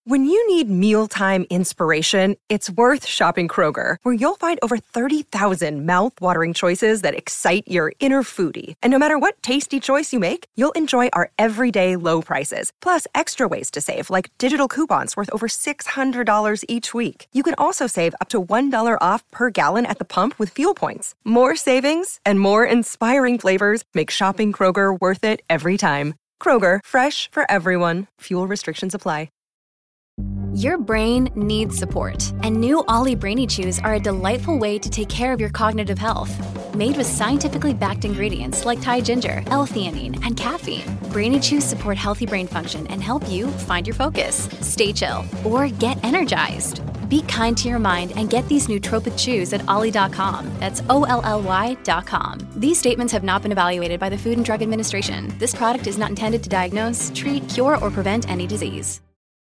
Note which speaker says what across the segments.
Speaker 1: When you need mealtime inspiration, it's worth shopping Kroger, where you'll find over 30,000 mouth-watering choices that excite your inner foodie. And no matter what tasty choice you make, you'll enjoy our everyday low prices, plus extra ways to save, like digital coupons worth over $600 each week. You can also save up to $1 off per gallon at the pump with fuel points. More savings and more inspiring flavors make shopping Kroger worth it every time. Kroger, fresh for everyone. Fuel restrictions apply.
Speaker 2: Your brain needs support, and new Ollie Brainy Chews are a delightful way to take care of your cognitive health. Made with scientifically backed ingredients like Thai ginger, L-theanine, and caffeine, Brainy Chews support healthy brain function and help you find your focus, stay chill, or get energized. Be kind to your mind and get these nootropic chews at ollie.com. That's OLLY.com. These statements have not been evaluated by the Food and Drug Administration. This product is not intended to diagnose, treat, cure, or prevent any disease.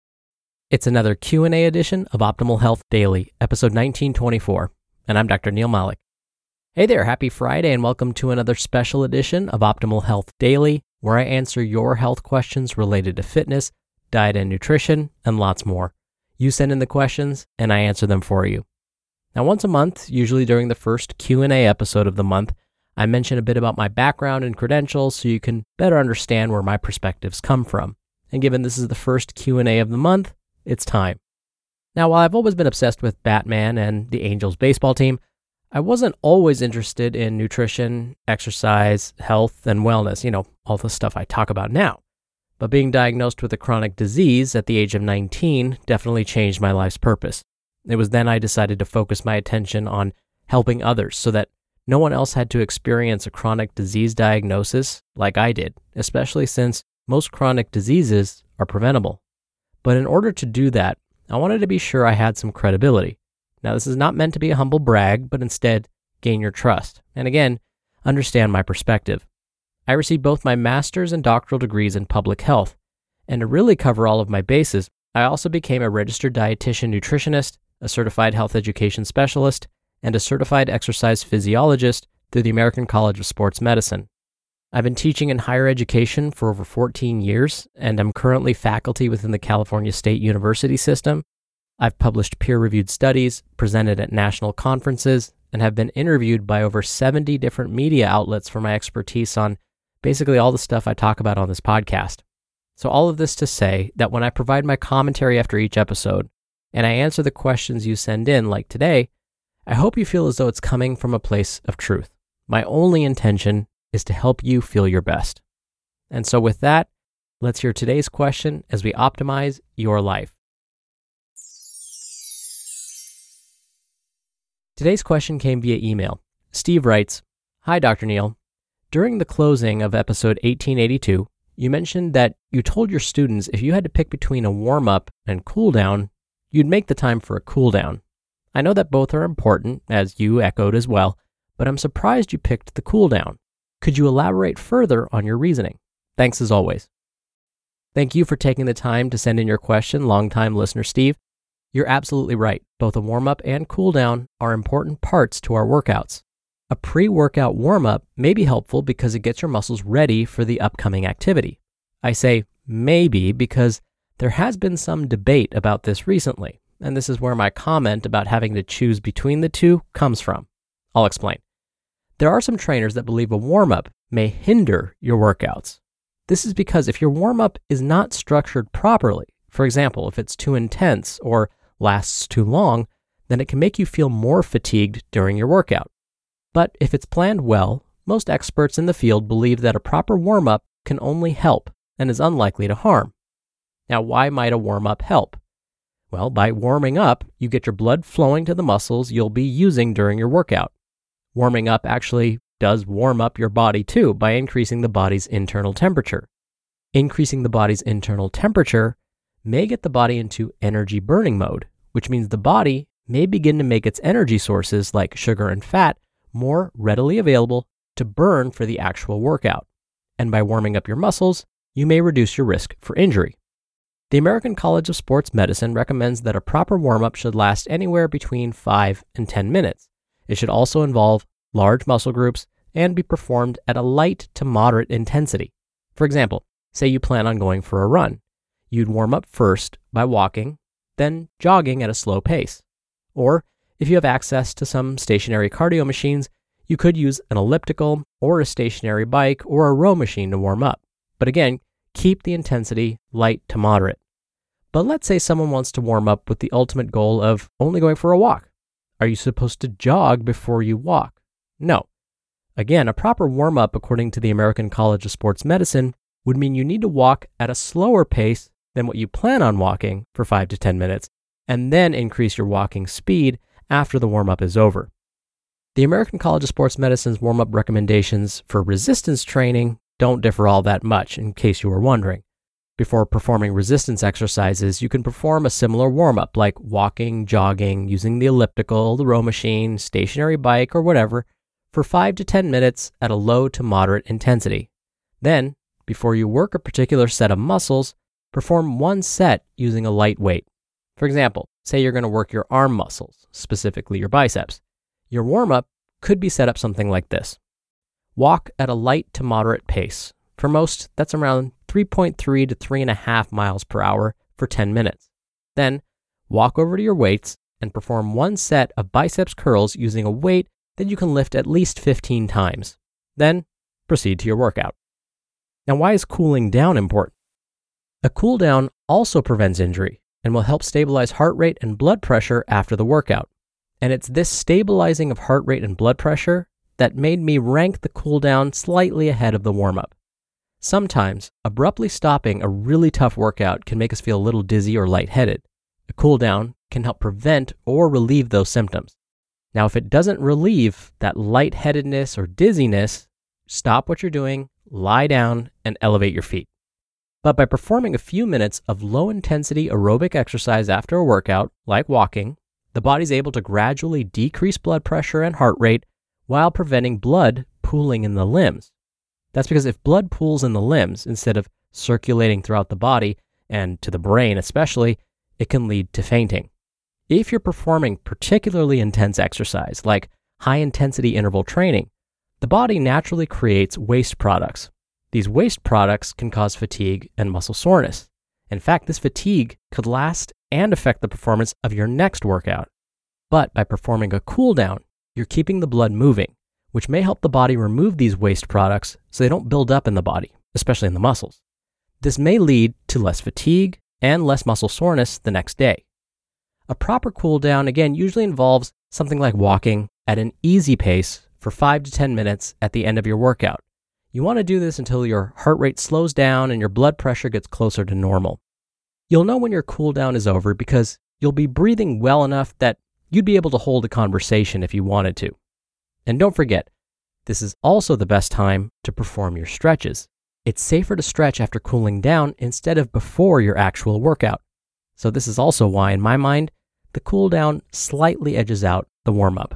Speaker 3: It's another Q&A edition of Optimal Health Daily, episode 1924, and I'm Dr. Neil Malik. Hey there, happy Friday, and welcome to another special edition of Optimal Health Daily, where I answer your health questions related to fitness, diet and nutrition, and lots more. You send in the questions, and I answer them for you. Now, once a month, usually during the first Q&A episode of the month, I mention a bit about my background and credentials so you can better understand where my perspectives come from. And given this is the first Q&A of the month, it's time. Now, while I've always been obsessed with Batman and the Angels baseball team, I wasn't always interested in nutrition, exercise, health, and wellness, all the stuff I talk about now. But being diagnosed with a chronic disease at the age of 19 definitely changed my life's purpose. It was then I decided to focus my attention on helping others so that no one else had to experience a chronic disease diagnosis like I did, especially since most chronic diseases are preventable. But in order to do that, I wanted to be sure I had some credibility. Now, this is not meant to be a humble brag, but instead gain your trust. And again, understand my perspective. I received both my master's and doctoral degrees in public health. And to really cover all of my bases, I also became a registered dietitian nutritionist, a certified health education specialist, and a certified exercise physiologist through the American College of Sports Medicine. I've been teaching in higher education for over 14 years, and I'm currently faculty within the California State University system. I've published peer-reviewed studies, presented at national conferences, and have been interviewed by over 70 different media outlets for my expertise on basically all the stuff I talk about on this podcast. So all of this to say that when I provide my commentary after each episode, and I answer the questions you send in like today, I hope you feel as though it's coming from a place of truth. My only intention is to help you feel your best. And so with that, let's hear today's question as we optimize your life. Today's question came via email. Steve writes, "Hi, Dr. Neil. During the closing of episode 1882, you mentioned that you told your students if you had to pick between a warm-up and cool-down, you'd make the time for a cool-down. I know that both are important, as you echoed as well, but I'm surprised you picked the cool-down. Could you elaborate further on your reasoning? Thanks as always." Thank you for taking the time to send in your question, longtime listener Steve. You're absolutely right. Both a warm-up and cool-down are important parts to our workouts. A pre-workout warm-up may be helpful because it gets your muscles ready for the upcoming activity. I say maybe because there has been some debate about this recently, and this is where my comment about having to choose between the two comes from. I'll explain. There are some trainers that believe a warm-up may hinder your workouts. This is because if your warm-up is not structured properly, for example, if it's too intense or lasts too long, then it can make you feel more fatigued during your workout. But if it's planned well, most experts in the field believe that a proper warm-up can only help and is unlikely to harm. Now, why might a warm-up help? Well, by warming up, you get your blood flowing to the muscles you'll be using during your workout. Warming up actually does warm up your body too by increasing the body's internal temperature. Increasing the body's internal temperature may get the body into energy burning mode, which means the body may begin to make its energy sources like sugar and fat more readily available to burn for the actual workout. And by warming up your muscles, you may reduce your risk for injury. The American College of Sports Medicine recommends that a proper warm-up should last anywhere between 5 and 10 minutes. It should also involve large muscle groups and be performed at a light to moderate intensity. For example, say you plan on going for a run. you'd warm up first by walking, then jogging at a slow pace. Or if you have access to some stationary cardio machines, you could use an elliptical or a stationary bike or a row machine to warm up. But again, keep the intensity light to moderate. But let's say someone wants to warm up with the ultimate goal of only going for a walk. Are you supposed to jog before you walk? No. Again, a proper warm-up according to the American College of Sports Medicine would mean you need to walk at a slower pace than what you plan on walking for 5 to 10 minutes, and then increase your walking speed after the warm-up is over. The American College of Sports Medicine's warm-up recommendations for resistance training don't differ all that much, in case you were wondering. Before performing resistance exercises, you can perform a similar warm-up like walking, jogging, using the elliptical, the row machine, stationary bike, or whatever, for 5 to 10 minutes at a low to moderate intensity. Then, before you work a particular set of muscles, perform one set using a light weight. For example, say you're going to work your arm muscles, specifically your biceps. Your warm-up could be set up something like this. Walk at a light to moderate pace. For most, that's around 3.3 to 3.5 miles per hour for 10 minutes. Then, walk over to your weights and perform one set of biceps curls using a weight that you can lift at least 15 times. Then, proceed to your workout. Now, why is cooling down important? A cool down also prevents injury and will help stabilize heart rate and blood pressure after the workout. And it's this stabilizing of heart rate and blood pressure that made me rank the cool down slightly ahead of the warm-up. Sometimes, abruptly stopping a really tough workout can make us feel a little dizzy or lightheaded. A cool down can help prevent or relieve those symptoms. Now, if it doesn't relieve that lightheadedness or dizziness, stop what you're doing, lie down, and elevate your feet. But by performing a few minutes of low-intensity aerobic exercise after a workout, like walking, the body's able to gradually decrease blood pressure and heart rate while preventing blood pooling in the limbs. That's because if blood pools in the limbs instead of circulating throughout the body, and to the brain especially, it can lead to fainting. If you're performing particularly intense exercise, like high-intensity interval training, the body naturally creates waste products. These waste products can cause fatigue and muscle soreness. In fact, this fatigue could last and affect the performance of your next workout. But by performing a cool down, you're keeping the blood moving, which may help the body remove these waste products so they don't build up in the body, especially in the muscles. This may lead to less fatigue and less muscle soreness the next day. A proper cool down, again, usually involves something like walking at an easy pace for 5 to 10 minutes at the end of your workout. You want to do this until your heart rate slows down and your blood pressure gets closer to normal. You'll know when your cool down is over because you'll be breathing well enough that you'd be able to hold a conversation if you wanted to. And don't forget, this is also the best time to perform your stretches. It's safer to stretch after cooling down instead of before your actual workout. So this is also why, in my mind, the cool down slightly edges out the warm-up.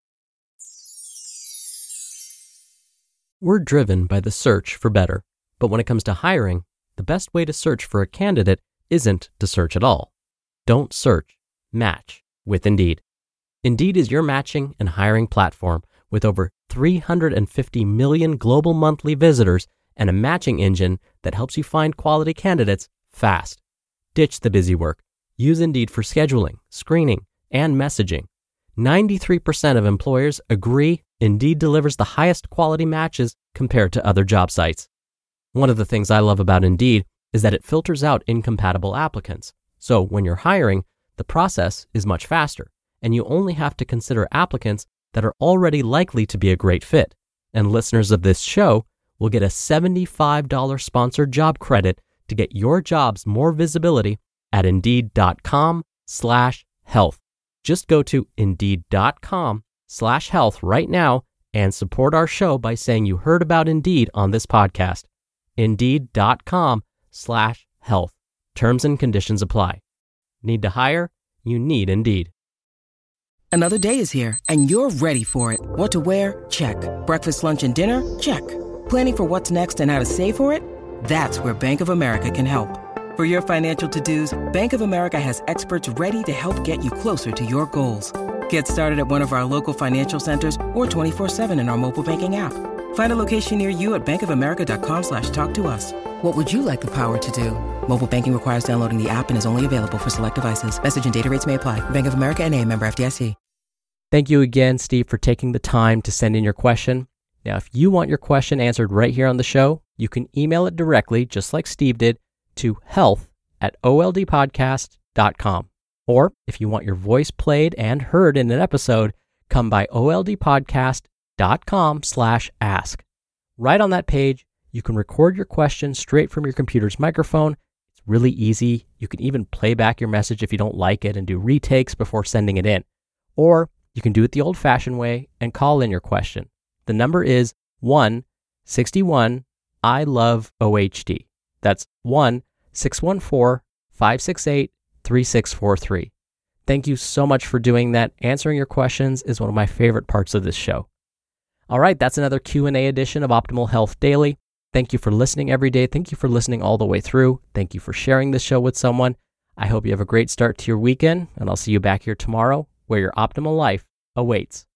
Speaker 3: We're driven by the search for better, but when it comes to hiring, the best way to search for a candidate isn't to search at all. Don't search, match with Indeed. Indeed is your matching and hiring platform with over 350 million global monthly visitors and a matching engine that helps you find quality candidates fast. Ditch the busy work. Use Indeed for scheduling, screening, and messaging. 93% of employers agree Indeed delivers the highest quality matches compared to other job sites. One of the things I love about Indeed is that it filters out incompatible applicants. So when you're hiring, the process is much faster, and you only have to consider applicants that are already likely to be a great fit. And listeners of this show will get a $75 sponsored job credit to get your jobs more visibility at Indeed.com/health. Just go to Indeed.com/health right now and support our show by saying you heard about Indeed on this podcast. Indeed.com/health. Terms and conditions apply. Need to hire? You need Indeed.
Speaker 4: Another day is here, and you're ready for it. What to wear? Check. Breakfast, lunch, and dinner? Check. Planning for what's next and how to save for it? That's where Bank of America can help. For your financial to-dos, Bank of America has experts ready to help get you closer to your goals. Get started at one of our local financial centers or 24/7 in our mobile banking app. Find a location near you at bankofamerica.com/talktous. What would you like the power to do? Mobile banking requires downloading the app and is only available for select devices. Message and data rates may apply. Bank of America N.A., member FDIC.
Speaker 3: Thank you again, Steve, for taking the time to send in your question. Now, if you want your question answered right here on the show, you can email it directly, just like Steve did, to health@oldpodcast.com. Or if you want your voice played and heard in an episode, come by oldpodcast.com/ask. Right on that page, you can record your question straight from your computer's microphone. It's really easy. You can even play back your message if you don't like it and do retakes before sending it in. Or you can do it the old-fashioned way and call in your question. The number is 1-61-I-LOVE-OHD. That's 1-614-568-3643. Thank you so much for doing that. Answering your questions is one of my favorite parts of this show. All right, that's another Q&A edition of Optimal Health Daily. Thank you for listening every day. Thank you for listening all the way through. Thank you for sharing this show with someone. I hope you have a great start to your weekend, and I'll see you back here tomorrow where your optimal life awaits.